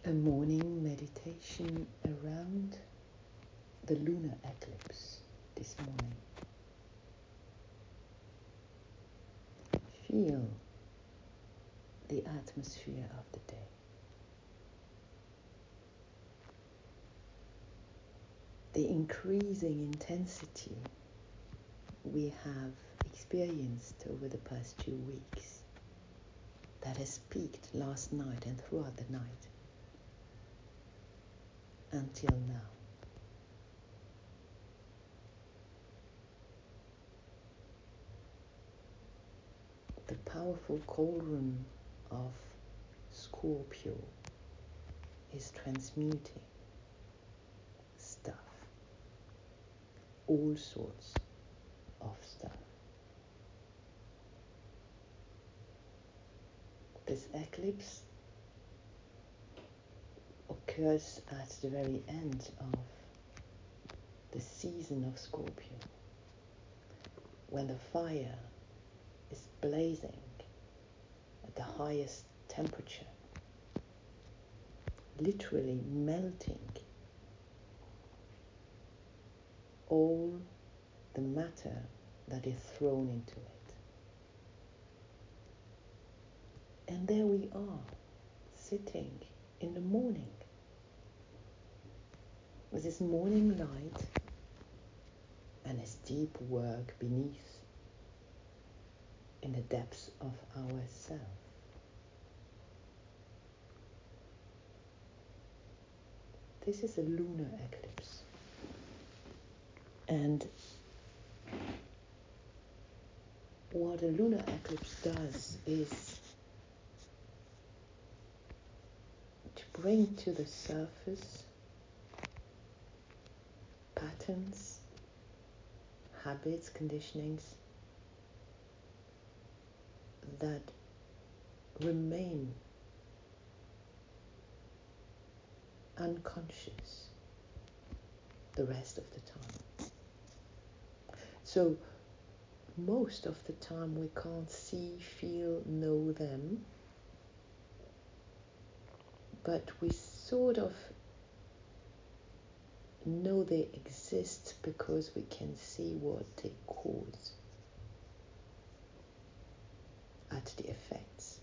A morning meditation around the lunar eclipse this morning. Feel the atmosphere of the day. The increasing intensity we have experienced over the past 2 weeks that has peaked last night and throughout the night until now. The powerful cauldron of Scorpio is transmuting stuff, all sorts of stuff. This eclipse occurs at the very end of the season of Scorpio, when the fire is blazing at the highest temperature, literally melting all the matter that is thrown into it. And there we are, sitting in the morning, with this morning light and this deep work beneath, in the depths of ourself. This is a lunar eclipse, and what a lunar eclipse does is to bring to the surface patterns, habits, conditionings that remain unconscious the rest of the time. So most of the time we can't see, feel, know them, but we sort of know they exist because we can see what they cause at the effects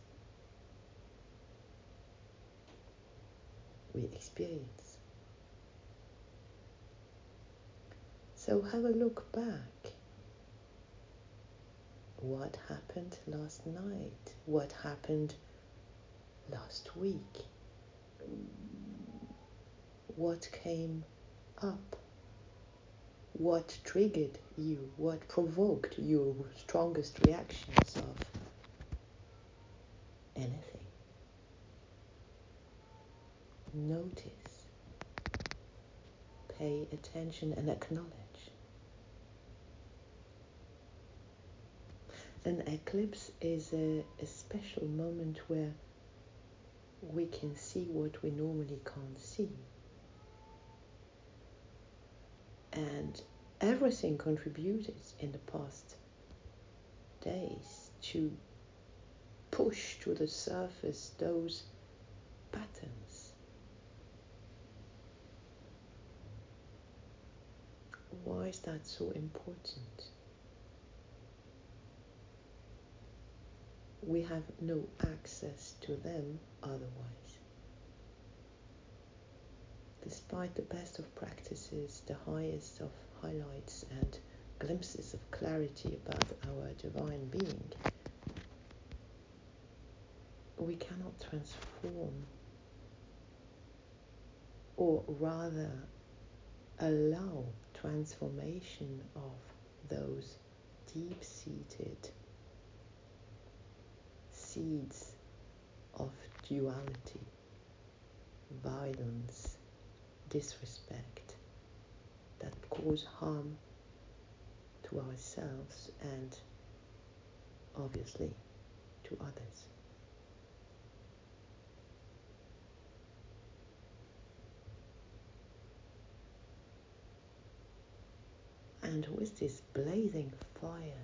we experience. So have a look back. What happened last night? What happened last week? What came up? What triggered you? What provoked your strongest reactions of anything? Notice, pay attention and acknowledge. An eclipse is a special moment where we can see what we normally can't see. And everything contributed in the past days to push to the surface those patterns. Why is that so important? We have no access to them otherwise. Despite the best of practices, the highest of highlights and glimpses of clarity about our divine being, we cannot transform, or rather allow transformation of those deep-seated seeds of duality, violence, disrespect that cause harm to ourselves and obviously to others. And with this blazing fire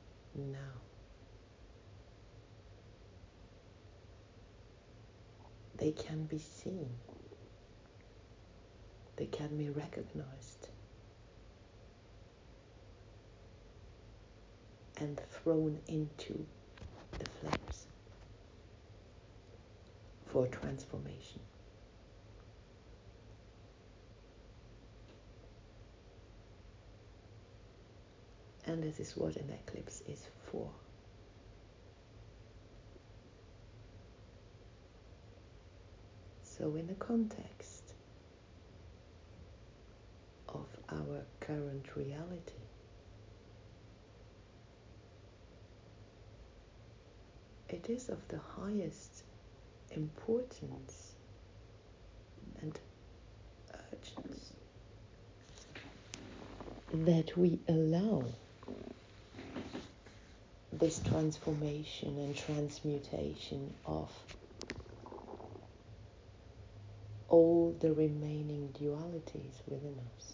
now, they can be seen, they can be recognized and thrown into the flames for transformation. And this is what an eclipse is for. So in the context of our current reality, it is of the highest importance and urgency that we allow this transformation and transmutation of all the remaining dualities within us.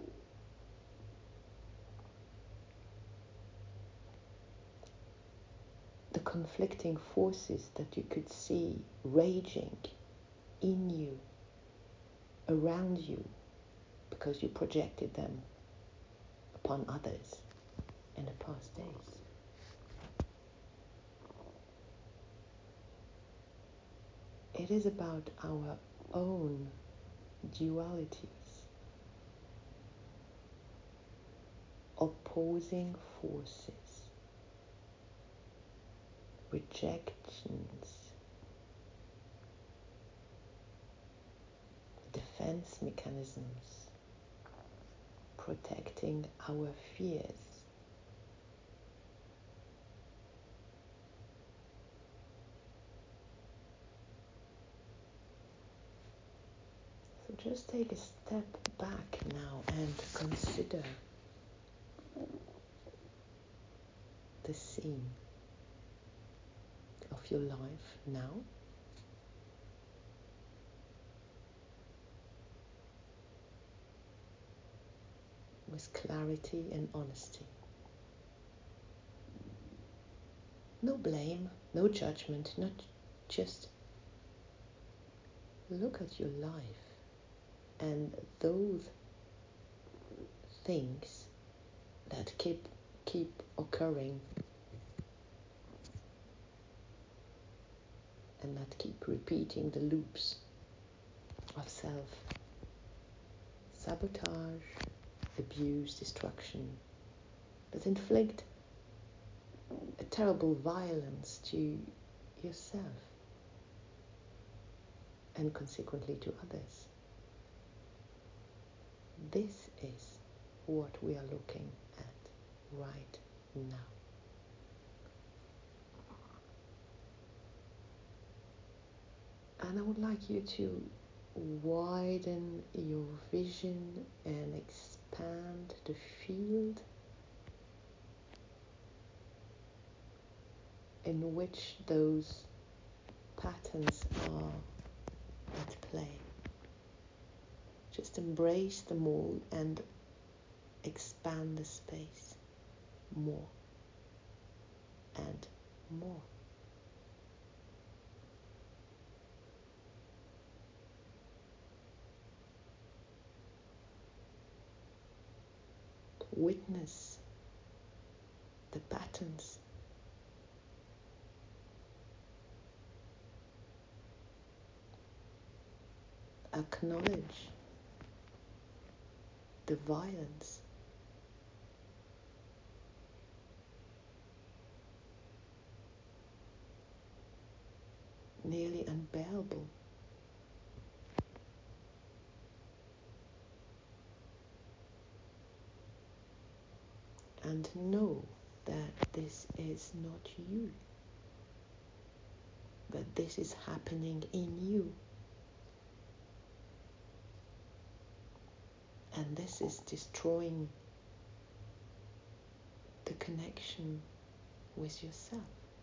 The conflicting forces that you could see raging in you, around you, because you projected them upon others in the past days. It is about our own dualities, opposing forces, rejections, defense mechanisms, protecting our fears. So just take a step back now and consider the scene of your life now. With clarity and honesty. No blame, no judgment, not just look at your life and those things that keep occurring and that keep repeating the loops of self-sabotage, abuse, destruction, that inflict a terrible violence to yourself and consequently to others. This is what we are looking at right now. And I would like you to widen your vision and expand the field in which those patterns are at play. Just embrace them all and expand the space more and more. Witness the patterns. Acknowledge the violence. Nearly unbearable. And know that this is not you, but this is happening in you. And this is destroying the connection with yourself.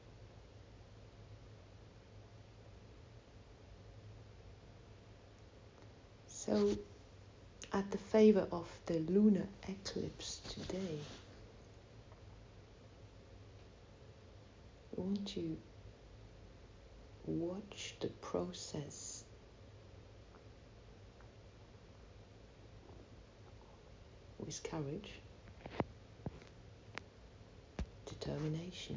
So, at the favor of the lunar eclipse today, I want you watch the process with courage, determination,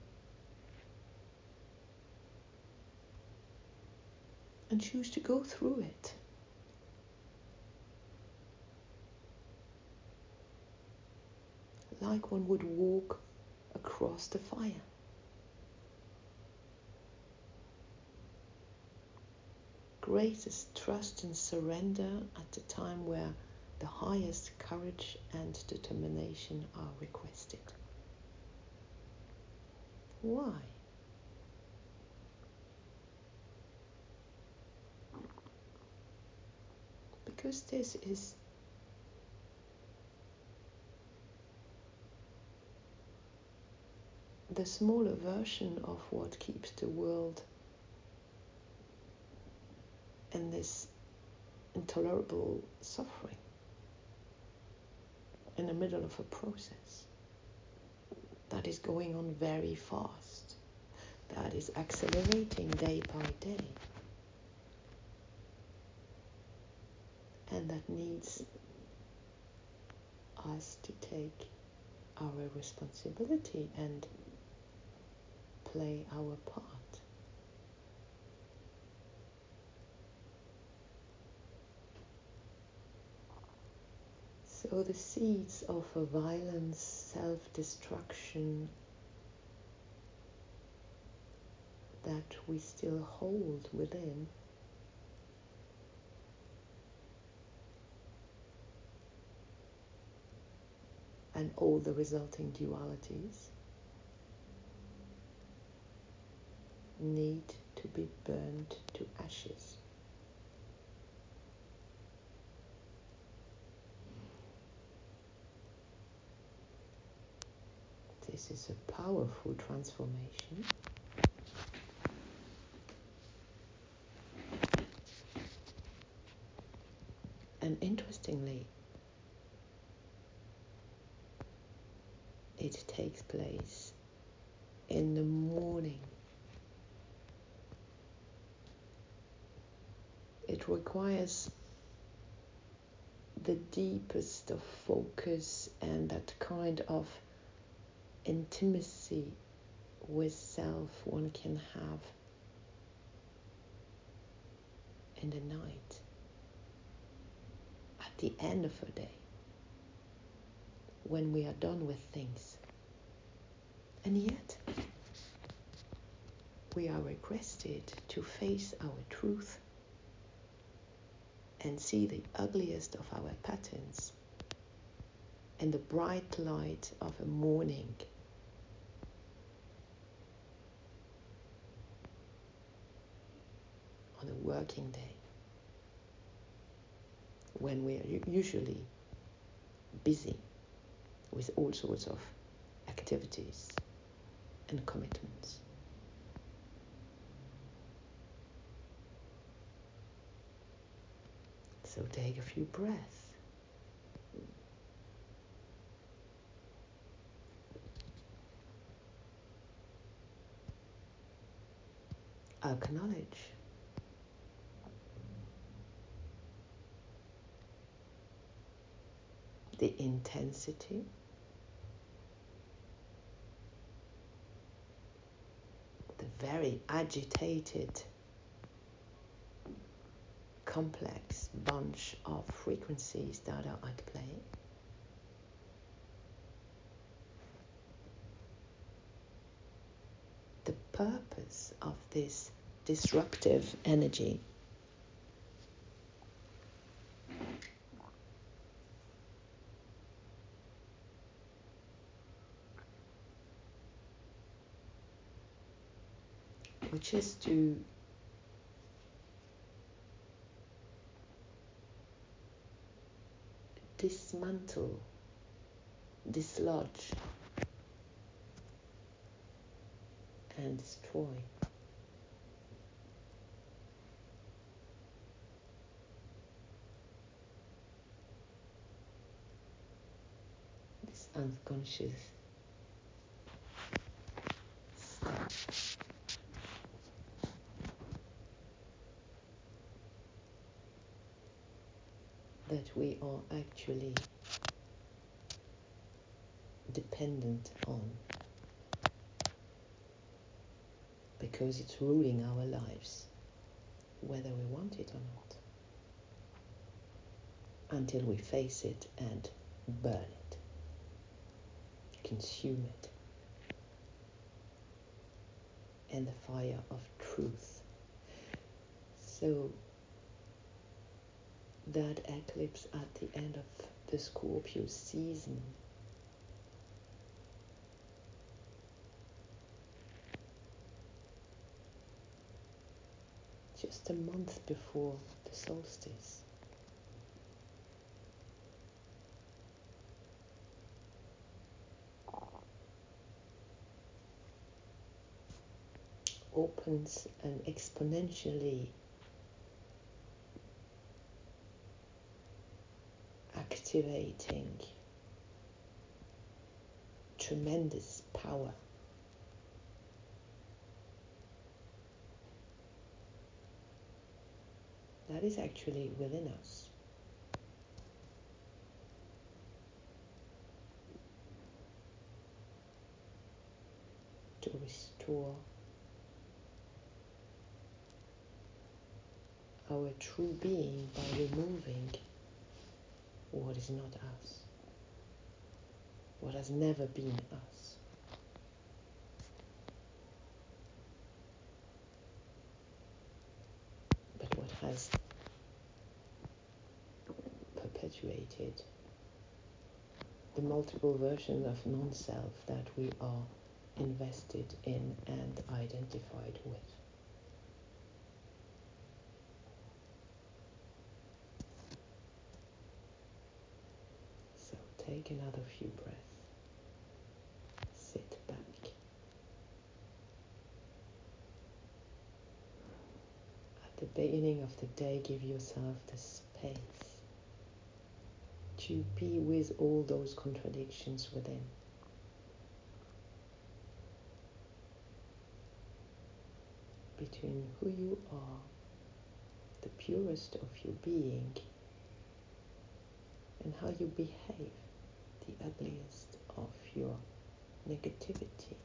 and choose to go through it. Like one would walk across the fire. Greatest trust and surrender at the time where the highest courage and determination are requested. Why? Because this is the smaller version of what keeps the world in this intolerable suffering in the middle of a process that is going on very fast, that is accelerating day by day, and that needs us to take our responsibility and play our part. So the seeds of a violence, self-destruction that we still hold within and all the resulting dualities need to be burned to ashes. This is a powerful transformation. And interestingly, it takes place in the morning. It requires the deepest of focus and that kind of intimacy with self one can have in the night, at the end of a day, when we are done with things. And yet, we are requested to face our truth and see the ugliest of our patterns in the bright light of a morning. On a working day, when we are usually busy with all sorts of activities and commitments. So take a few breaths. Acknowledge the intensity, the very agitated, complex bunch of frequencies that are at play. The purpose of this disruptive energy which is to dismantle, dislodge, and destroy this unconscious that we are actually dependent on, because it's ruling our lives, whether we want it or not, until we face it and burn it, consume it in the fire of truth. So that eclipse at the end of the Scorpio season just a month before the solstice opens an exponentially activating tremendous power that is actually within us. To restore our true being by removing what is not us, what has never been us. But what has perpetuated the multiple versions of non-self that we are invested in and identified with. So take another few breaths. Sit back. At the beginning of the day, give yourself the space to be with all those contradictions within. Between who you are, the purest of your being, and how you behave, the ugliest of your negativity.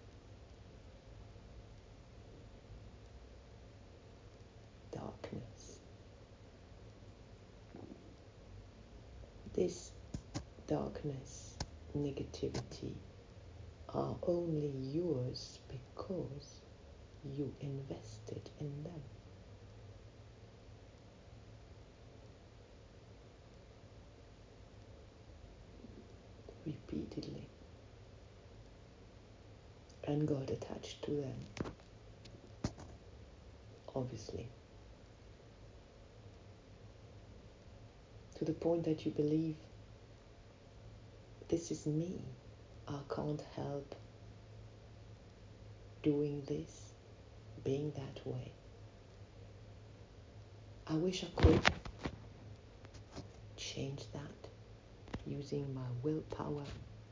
Darkness. This darkness, negativity are only yours because you invested in them. Repeatedly. And got attached to them. Obviously. To the point that you believe, this is me. I can't help doing this, being that way. I wish I could change that using my willpower,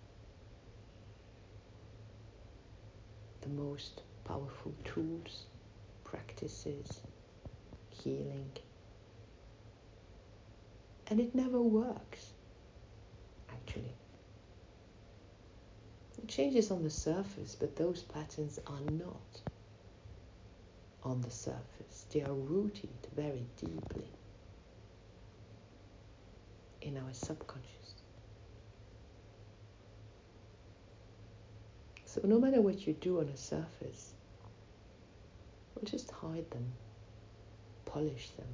the most powerful tools, practices, healing. And it never works, actually. It changes on the surface, but those patterns are not on the surface. They are rooted very deeply in our subconscious. So no matter what you do on a surface, we'll just hide them, polish them,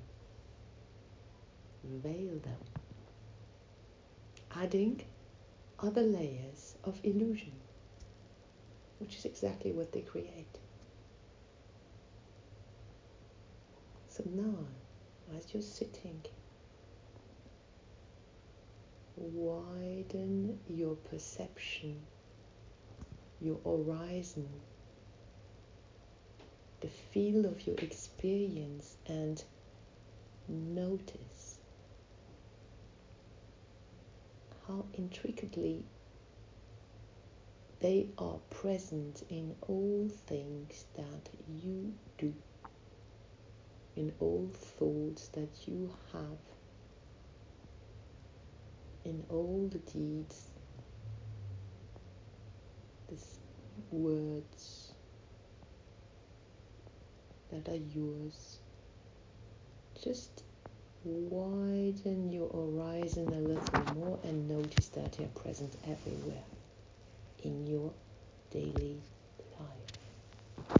veil them, adding other layers of illusion, which is exactly what they create. So now, as you're sitting, widen your perception, your horizon, the field of your experience, and notice how intricately they are present in all things that you do, in all thoughts that you have, in all the deeds, these words that are yours. Just widen your horizon a little more and notice that they're present everywhere in your daily life.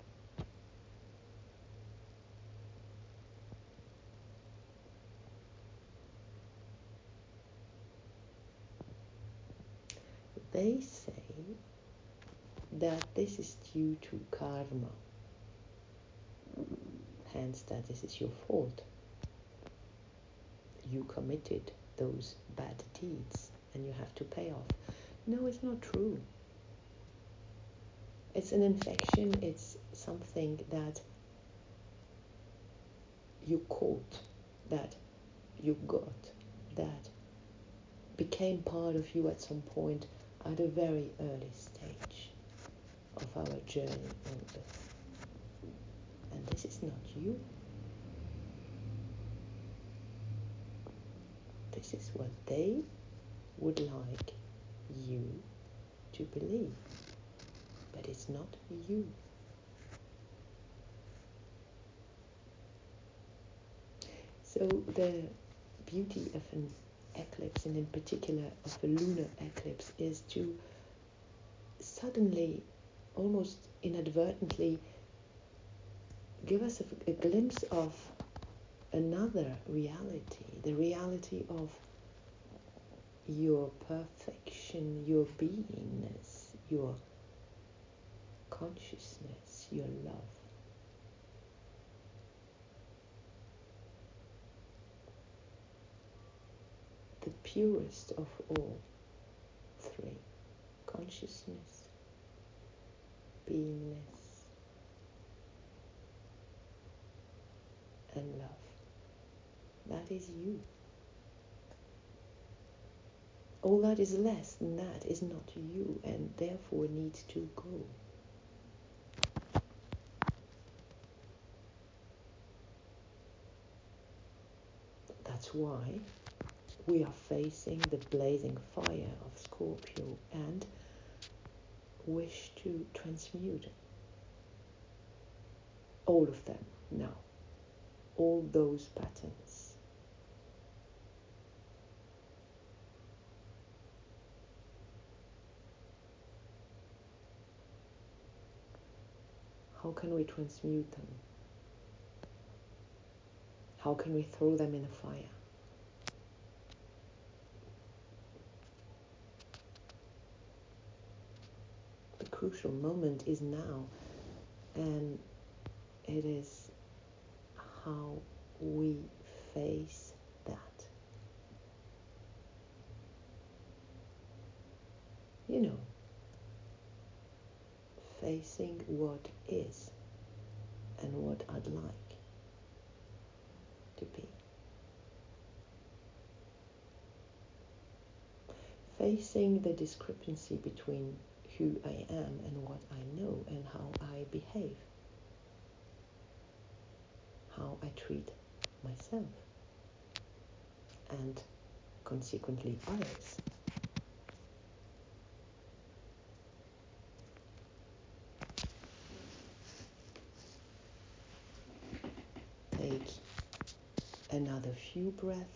They say that this is due to karma, hence that this is your fault. You committed those bad deeds and you have to pay off. No, it's not true. It's an infection, it's something that you caught, that you got, that became part of you at some point at a very early stage of our journey on earth. And this is not you. This is what they would like you to believe. But it's not you. So the beauty of an eclipse, and in particular of a lunar eclipse, is to suddenly, almost inadvertently, give us a glimpse of another reality, the reality of your perfection, your beingness, your consciousness, your love. The purest of all three: consciousness, beingness, and love. That is you. All that is less than that is not you, and therefore needs to go. That's why we are facing the blazing fire of Scorpio and wish to transmute all of them now, all those patterns. How can we transmute them? How can we throw them in the fire? The crucial moment is now, and it is how we face that. You know, facing what is and what I'd like to be. Facing the discrepancy between who I am and what I know and how I behave, how I treat myself, and consequently others. Take another few breaths.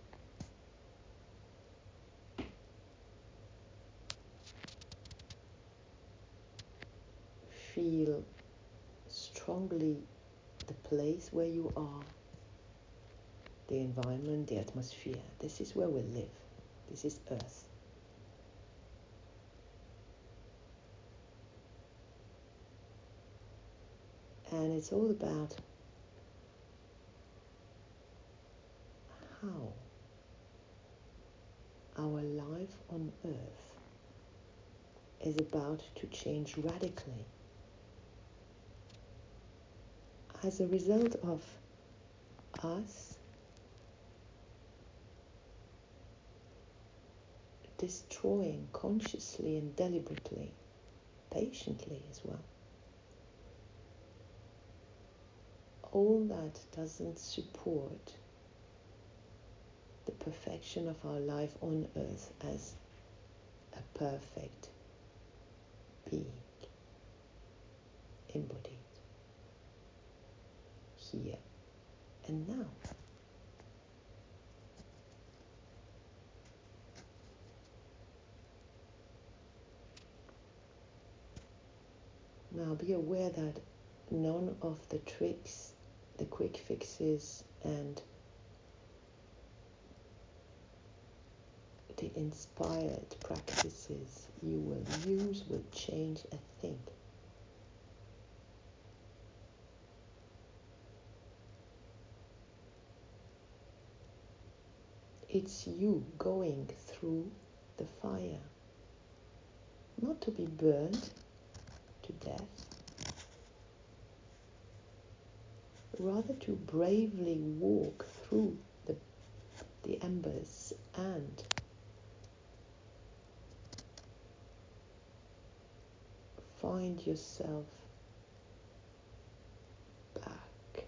Feel strongly the place where you are, the environment, the atmosphere. This is where we live. This is Earth. And it's all about how our life on Earth is about to change radically as a result of us destroying consciously and deliberately, patiently as well, all that doesn't support the perfection of our life on earth as a perfect being embodied here and now. Now be aware that none of the tricks, the quick fixes, and the inspired practices you will use will change a thing. It's you going through the fire, not to be burned to death, rather to bravely walk through the embers and find yourself back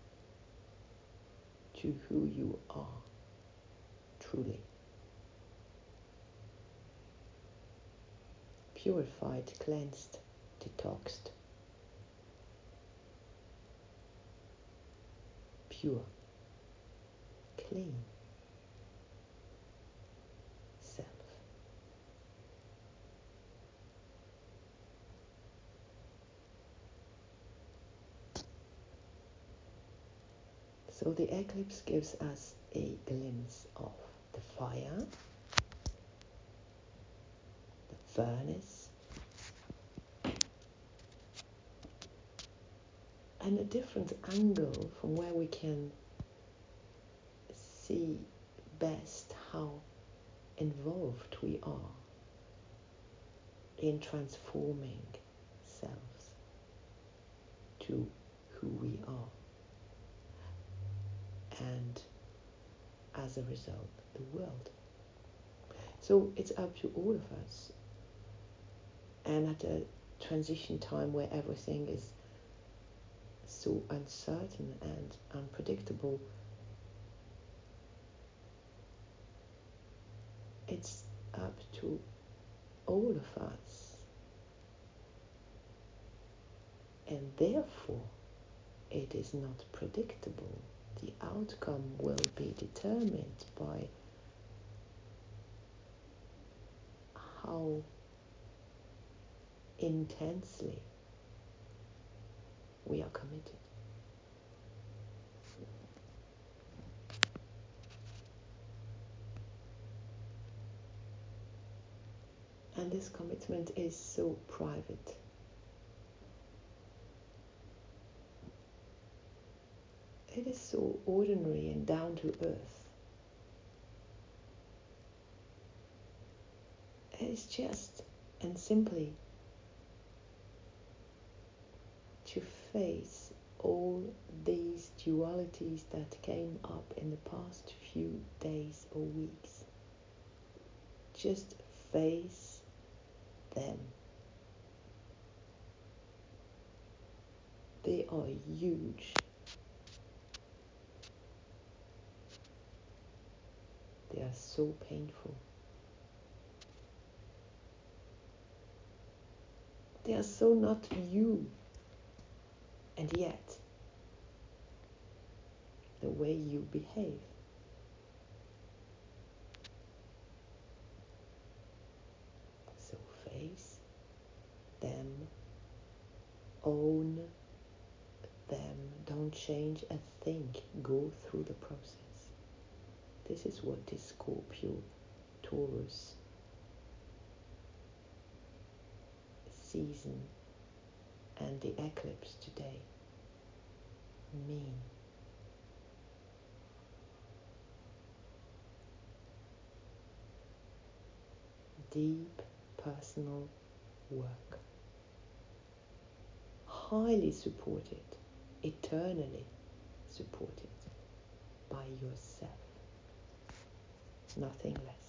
to who you are truly. Purified, cleansed, detoxed, pure, clean self. So the eclipse gives us a glimpse of the fire, the furnace, and a different angle from where we can see best how involved we are in transforming selves to who we are, and as a result, the world. So it's up to all of us. And at a transition time where everything is so uncertain and unpredictable, it's up to all of us. And therefore, it is not predictable. The outcome will be determined by how intensely we are committed. And this commitment is so private. It is so ordinary and down to earth. It is just and simply to face all these dualities that came up in the past few days or weeks. Just face them. They are huge. They are so painful. They are so not you. And yet, the way you behave. So face them, own them, don't change a thing, go through the process. This is what this Scorpio, Taurus season and the eclipse today mean. Deep personal work, highly supported, eternally supported by yourself, nothing less.